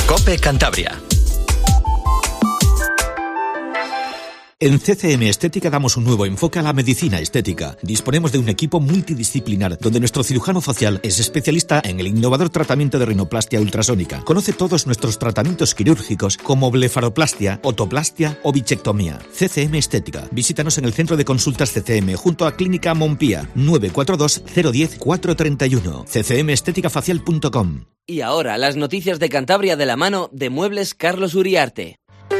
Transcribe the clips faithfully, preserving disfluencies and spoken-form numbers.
COPE Cantabria. En C C M Estética damos un nuevo enfoque a la medicina estética. Disponemos de un equipo multidisciplinar donde nuestro cirujano facial es especialista en el innovador tratamiento de rinoplastia ultrasónica. Conoce todos nuestros tratamientos quirúrgicos como blefaroplastia, otoplastia o bichectomía. C C M Estética. Visítanos en el centro de consultas C C M junto a Clínica Montpía, nueve cuatro dos cero uno cero cuatro tres uno. c c m estética facial punto com. Y ahora las noticias de Cantabria de la mano de Muebles Carlos Uriarte.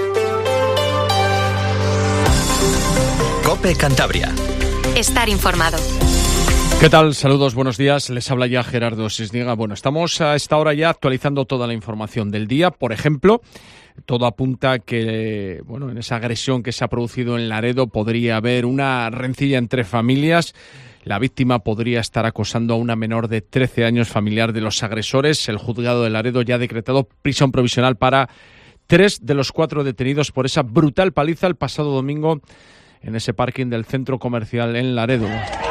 COPE Cantabria. Estar informado. ¿Qué tal? Saludos, buenos días. Les habla ya Gerardo Sisniega. Bueno, estamos a esta hora ya actualizando toda la información del día. Por ejemplo, todo apunta que, bueno, en esa agresión que se ha producido en Laredo podría haber una rencilla entre familias. La víctima podría estar acosando a una menor de trece años, familiar de los agresores. El juzgado de Laredo ya ha decretado prisión provisional para tres de los cuatro detenidos por esa brutal paliza el pasado domingo en ese parking del centro comercial en Laredo.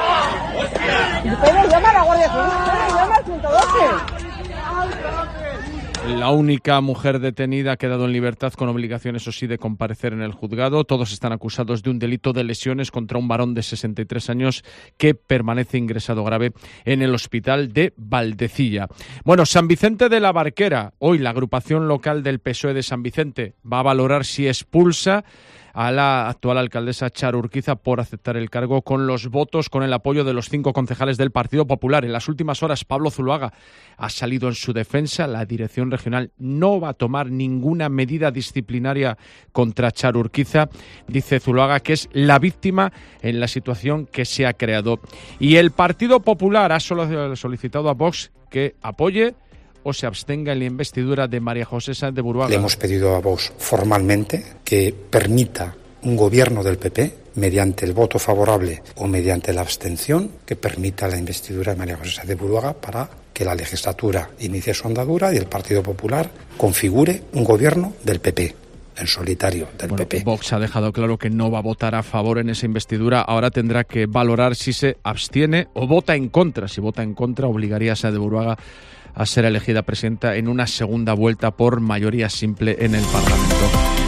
La única mujer detenida ha quedado en libertad con obligación, eso sí, de comparecer en el juzgado. Todos están acusados de un delito de lesiones contra un varón de sesenta y tres años que permanece ingresado grave en el hospital de Valdecilla. Bueno, San Vicente de la Barquera. Hoy la agrupación local del P S O E de San Vicente va a valorar si expulsa a la actual alcaldesa Charo Urquiza por aceptar el cargo con los votos, con el apoyo de los cinco concejales del Partido Popular. En las últimas horas, Pablo Zuloaga ha salido en su defensa. La dirección regional no va a tomar ninguna medida disciplinaria contra Charo Urquiza. Dice Zuloaga que es la víctima en la situación que se ha creado. Y el Partido Popular ha solicitado a Vox que apoye o se abstenga en la investidura de María José Sáenz de Buruaga. Le hemos pedido a Vox formalmente que permita un gobierno del P P mediante el voto favorable o mediante la abstención, que permita la investidura de María José Sáenz de Buruaga para que la legislatura inicie su andadura y el Partido Popular configure un gobierno del P P. En solitario del bueno, P P. Vox ha dejado claro que no va a votar a favor en esa investidura. Ahora tendrá que valorar si se abstiene o vota en contra. Si vota en contra, obligaría a Sáenz de Buruaga a ser elegida presidenta en una segunda vuelta por mayoría simple en el Parlamento.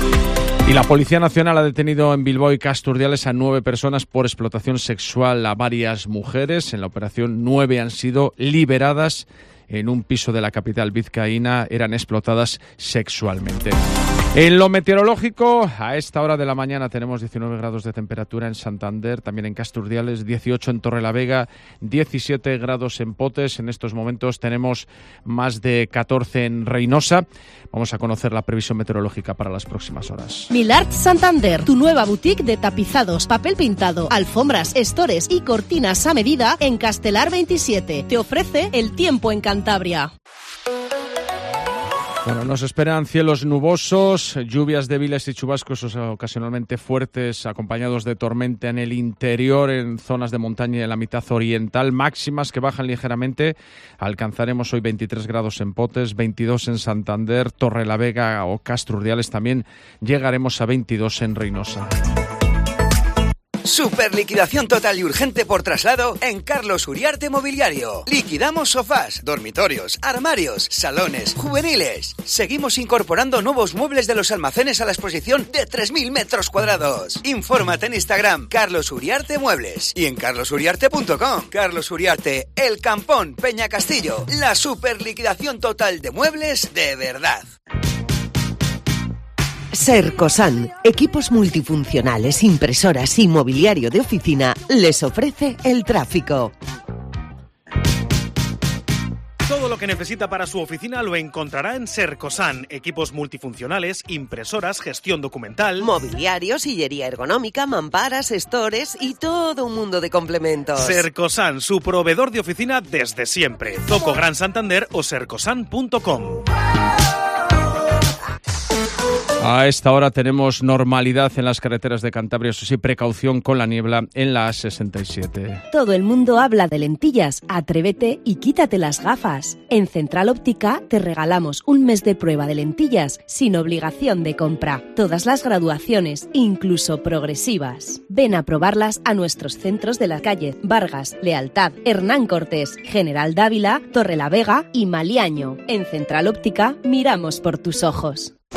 Y la Policía Nacional ha detenido en Bilbao y Casturdiales a nueve personas por explotación sexual a varias mujeres. En la operación, nueve han sido liberadas en un piso de la capital vizcaína. Eran explotadas sexualmente. En lo meteorológico, a esta hora de la mañana tenemos diecinueve grados de temperatura en Santander, también en Casturdiales, dieciocho en Torrelavega, diecisiete grados en Potes. En estos momentos tenemos más de catorce en Reynosa. Vamos a conocer la previsión meteorológica para las próximas horas. Milart Santander, tu nueva boutique de tapizados, papel pintado, alfombras, estores y cortinas a medida en Castelar veintisiete. Te ofrece el tiempo en Cantabria. Bueno, nos esperan cielos nubosos, lluvias débiles y chubascos ocasionalmente fuertes, acompañados de tormenta en el interior, en zonas de montaña y en la mitad oriental, máximas que bajan ligeramente. Alcanzaremos hoy veintitrés grados en Potes, veintidós en Santander, Torrelavega o Casturdiales. También llegaremos a veintidós en Reynosa. Super liquidación total y urgente por traslado en Carlos Uriarte Mobiliario. Liquidamos sofás, dormitorios, armarios, salones, juveniles. Seguimos incorporando nuevos muebles de los almacenes a la exposición de tres mil metros cuadrados. Infórmate en Instagram, Carlos Uriarte Muebles, y en carlos uriarte punto com. Carlos Uriarte, El Campón, Peña Castillo. La super liquidación total de muebles de verdad. Sercosan, equipos multifuncionales, impresoras y mobiliario de oficina, les ofrece el tráfico. Todo lo que necesita para su oficina lo encontrará en Sercosan. Equipos multifuncionales, impresoras, gestión documental, mobiliario, sillería ergonómica, mamparas, stores y todo un mundo de complementos. Sercosan, su proveedor de oficina desde siempre. Zoco Gran Santander o sercosan punto com. A esta hora tenemos normalidad en las carreteras de Cantabria, eso sí, precaución con la niebla en la A sesenta y siete. Todo el mundo habla de lentillas, atrévete y quítate las gafas. En Central Óptica te regalamos un mes de prueba de lentillas sin obligación de compra. Todas las graduaciones, incluso progresivas. Ven a probarlas a nuestros centros de la calle Vargas, Lealtad, Hernán Cortés, General Dávila, Torrelavega y Maliaño. En Central Óptica miramos por tus ojos.